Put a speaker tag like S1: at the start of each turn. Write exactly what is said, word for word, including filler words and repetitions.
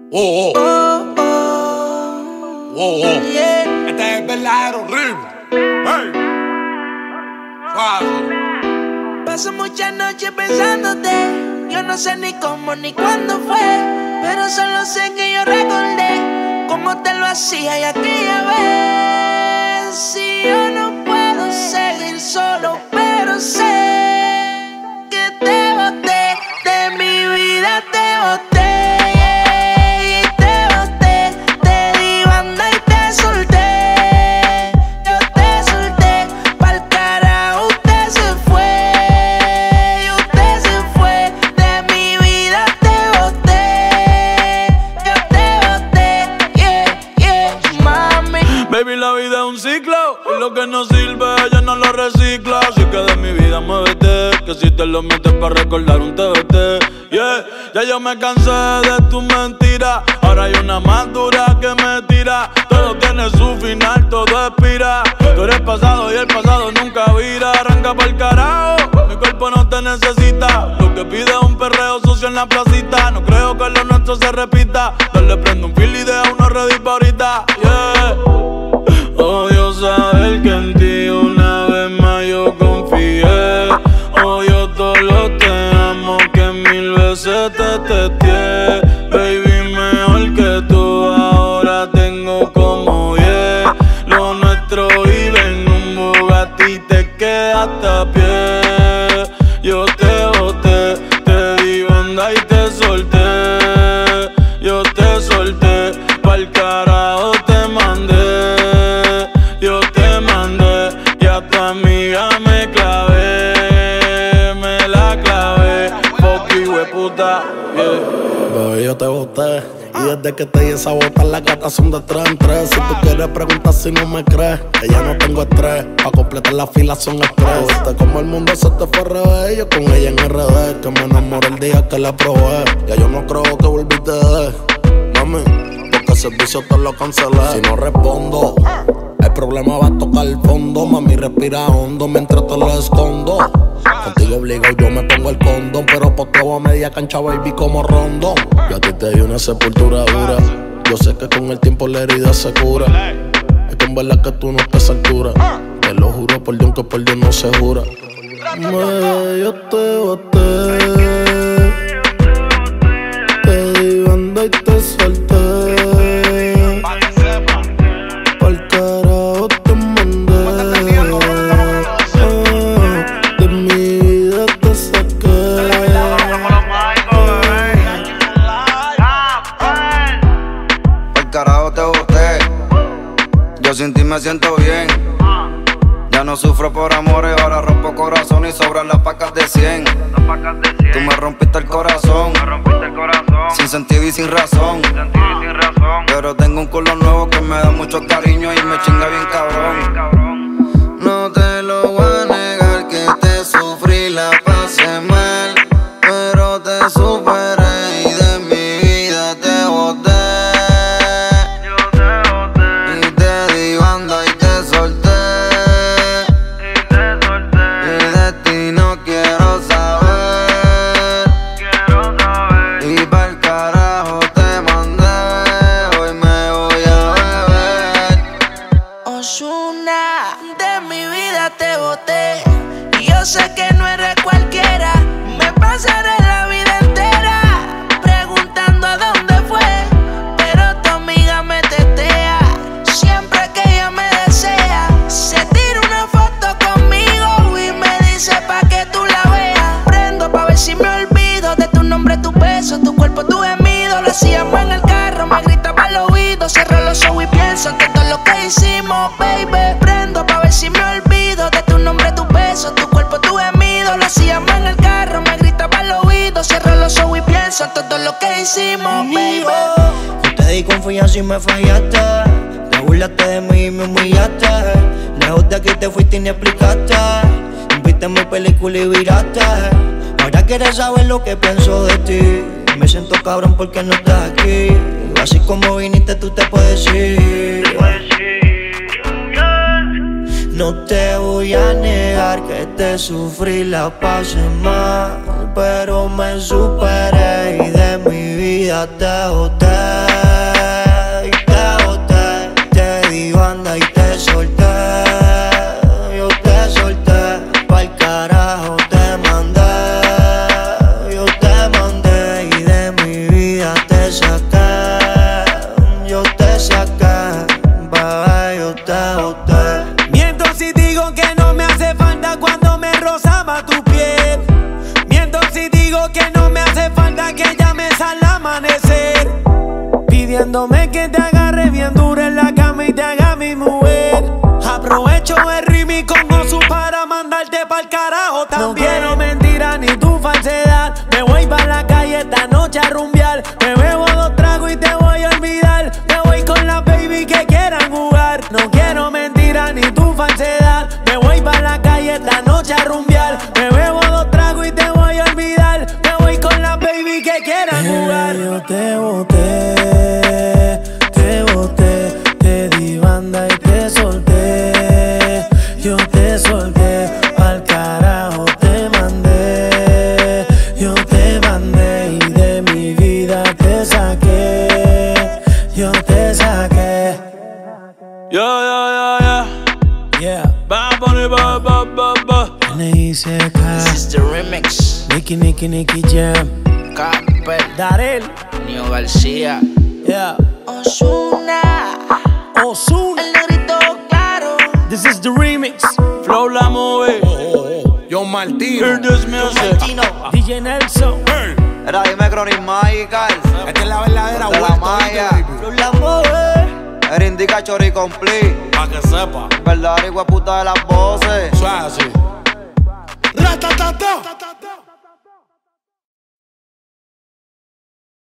S1: Oh, oh.
S2: Oh, oh.
S1: Oh, oh.
S2: Yeah.
S1: Este es el verdadero ritmo. Hey. Suave.
S2: Paso muchas noches pensándote. Yo no sé ni cómo ni cuándo fue, pero solo sé que yo recordé cómo te lo hacía y aquella vez. Si yo no puedo seguir solo, pero sé que te boté, de mi vida te boté.
S3: Baby, la vida es un ciclo y lo que no sirve ella no lo recicla. Así que de mi vida muévete, que si te lo metes para recordar un T B T. Yeah, ya yo me cansé de tus mentiras. Ahora hay una más dura que me tira. Todo tiene su final, todo expira. Tú eres pasado y el pasado nunca vira. Arranca pa'l carajo, mi cuerpo no te necesita. Lo que pide es un perreo sucio en la placita. No creo que lo nuestro se repita. Dale, prende un fil y deja uno ready pa' ahorita. Yeah. Odio saber que en ti una vez más yo confié. Odio todo lo te amo que mil veces te testé. Baby, mejor que tú ahora tengo como diez. Lo nuestro vive en un Bugatti, te quedaste a pie. Yo te boté, te di banda y te solté. Yo te solté, pa'l carajo te mandé. Yo te mandé y a tu amiga me clavé, me la clavé, fuck you, hueputa, yeah.
S4: Bebé, yo te boté y desde que te di esa bota las gatas son de tres en tres. Si tú quieres preguntar si no me crees, que ya no tengo estrés, pa' completar la fila son estrés. Viste como el mundo se te fue al revés, yo con ella en R D, que me enamoré el día que la probé. Ya yo no creo que volviste de, mami, porque el servicio te lo cancelé. Si no respondo, el problema va a tocar el fondo. Mami, respira hondo mientras te lo escondo. Contigo obligo, yo me pongo el condón, pero poteo a media cancha, baby, como rondón. Yo a ti te di una sepultura dura. Yo sé que con el tiempo la herida se cura. Es que en verdad que tú no estás a altura. Te lo juro por Dios que por Dios no se jura. Me, yo te boté, te di banda y te solté.
S5: Yo sin ti me siento bien. Ya no sufro por amores, ahora rompo corazón y sobran las pacas de cien. Tú me rompiste el corazón, sin sentido y sin razón. Pero tengo un culo nuevo que me da mucho cariño y me chinga bien cabrón. No te lo voy a negar que te sufrí, la pasé mal, pero te superé y de mi vida te boté.
S2: De mi vida te boté y yo sé que no eres cualquiera. Me pasaré la vida entera preguntando a dónde fue, pero tu amiga me tetea. Siempre que ella me desea, se tira una foto conmigo y me dice pa' que tú la veas. Prendo pa' ver si me olvido de tu nombre, tu beso, tu cuerpo, tu gemido. Lo hacíamos en el carro, me gritaba al oído. Cierro los ojos y pienso en todo lo que hicimos, baby. Prendo pa' ver si me olvido de tu nombre, tu beso, tu cuerpo, tu gemido. Lo hacíamos en el carro, me gritaba al oído. Cierro los ojos y pienso en todo lo que hicimos, baby.
S6: Yo te di confianza y me fallaste. Te burlaste de mí y me humillaste. Lejos de aquí te fuiste y ni explicaste. Viste mi película y viraste. Ahora quieres saber lo que pienso de ti. Me siento cabrón porque no estás aquí. Así como viniste tú te puedes ir. No te voy a negar que te sufrí, la pasé mal, pero me superé y de mi vida vida te boté, y te boté. Te di banda y te solté, yo te solté. Pa'l carajo te mandé, yo te mandé. Y de mi vida te saqué, yo te saqué, bebé, yo te boté.
S7: Miento si digo que no me hace falta cuando me rozaba tu piel. Miento si digo que no me hace falta que llames al amanecer, pidiéndome que te agarre bien duro en la cama y te haga mi mujer. Aprovecho el ritmo con Osu para mandarte pa'l carajo también. No quiero mentira ni tu falsedad. Me voy pa' la calle esta noche a rumbear. Me bebo dos tragos y te voy a olvidar. Me voy con la baby que quieran jugar. No quiero mentira ni tu falsedad. Me voy pa' la calle esta noche a rumbear. Me bebo dos tragos y te voy a olvidar. Me voy con la baby que quieran jugar. Yo te boté, te boté, te di banda y te solté. Yo te solté, pa'l carajo te mandé. Yo te mandé y de mi vida te saqué. Yo te saqué.
S3: Yeah, yeah, yeah, yeah.
S7: Yeah.
S3: Bad Bunny, ba, ba, ba, ba.
S7: N I C K.
S2: This is the remix.
S7: Nicky, Nicky, Nicky Jam.
S2: Capel,
S7: Darel.
S2: Nio García,
S7: Yeah.
S2: Ozuna,
S7: Ozuna.
S2: el negrito claro.
S7: This is the remix.
S3: Flow la movie.
S1: Yo Martino.
S3: Hear this music.
S7: D J Nelson.
S1: Hey,
S5: Era dime Chronic Magical,
S1: esta es la verdadera
S5: De la
S1: vuelta,
S5: Maya.
S1: ¿oíste, baby?
S7: Los la mueve.
S5: era indica Chori Complete.
S1: Pa' que sepa.
S5: Verdadera hijueputa de las voces.
S1: Suave así. Ratatata.